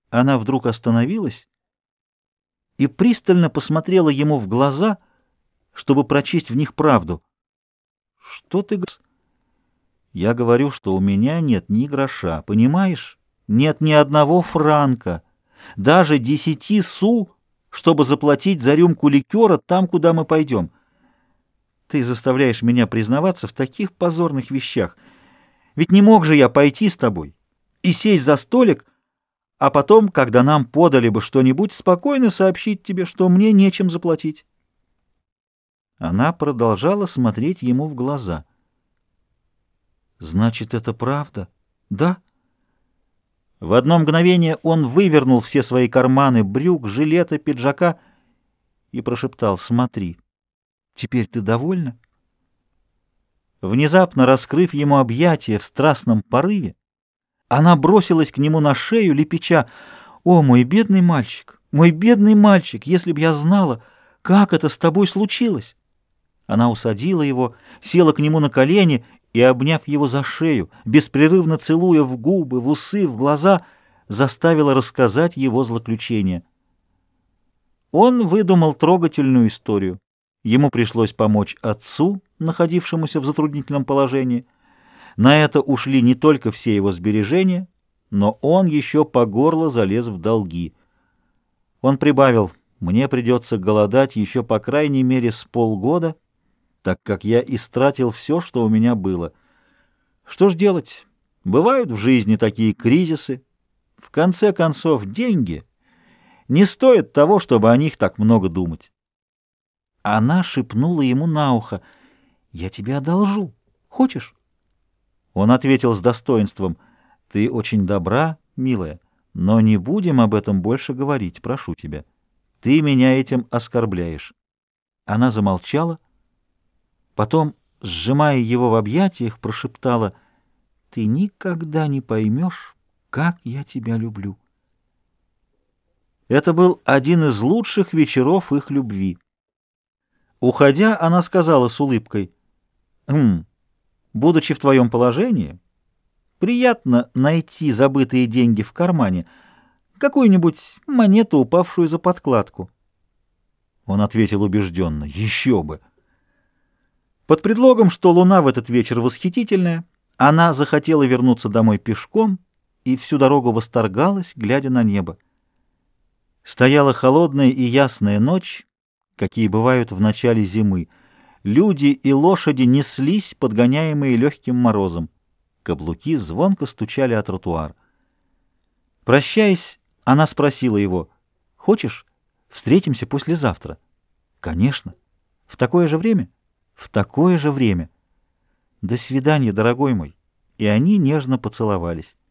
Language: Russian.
Она вдруг остановилась и пристально посмотрела ему в глаза, чтобы прочесть в них правду. «Что ты говоришь?» «Я говорю, что у меня нет ни гроша, понимаешь? Нет ни одного франка, даже 10 су, чтобы заплатить за рюмку ликера там, куда мы пойдем. Ты заставляешь меня признаваться в таких позорных вещах. Ведь не мог же я пойти с тобой и сесть за столик, а потом, когда нам подали бы что-нибудь, спокойно сообщить тебе, что мне нечем заплатить». Она продолжала смотреть ему в глаза. «Значит, это правда? Да?» В одно мгновение он вывернул все свои карманы брюк, жилета, пиджака и прошептал: «Смотри, теперь ты довольна?» Внезапно раскрыв ему объятия в страстном порыве, она бросилась к нему на шею, лепеча: «О, мой бедный мальчик, если б я знала, как это с тобой случилось!» Она усадила его, села к нему на колени и, обняв его за шею, беспрерывно целуя в губы, в усы, в глаза, заставила рассказать его злоключение. Он выдумал трогательную историю. Ему пришлось помочь отцу, находившемуся в затруднительном положении. На это ушли не только все его сбережения, но он еще по горло залез в долги. Он прибавил: «Мне придется голодать еще по крайней мере с полгода, так как я истратил все, что у меня было. Что ж делать? Бывают в жизни такие кризисы. В конце концов, деньги не стоят того, чтобы о них так много думать». Она шепнула ему на ухо: «Я тебе одолжу. Хочешь?» Он ответил с достоинством: «Ты очень добра, милая, но не будем об этом больше говорить, прошу тебя. Ты меня этим оскорбляешь». Она замолчала, потом, сжимая его в объятиях, прошептала: «Ты никогда не поймешь, как я тебя люблю». Это был один из лучших вечеров их любви. Уходя, она сказала с улыбкой: будучи в твоем положении, приятно найти забытые деньги в кармане, какую-нибудь монету, упавшую за подкладку». Он ответил убежденно: «Еще бы!» Под предлогом, что луна в этот вечер восхитительная, она захотела вернуться домой пешком и всю дорогу восторгалась, глядя на небо. Стояла холодная и ясная ночь, какие бывают в начале зимы. Люди и лошади неслись, подгоняемые легким морозом. Каблуки звонко стучали о тротуар. Прощаясь, она спросила его: «Хочешь, встретимся послезавтра?» «Конечно. В такое же время?» «В такое же время». «До свидания, дорогой мой». И они нежно поцеловались.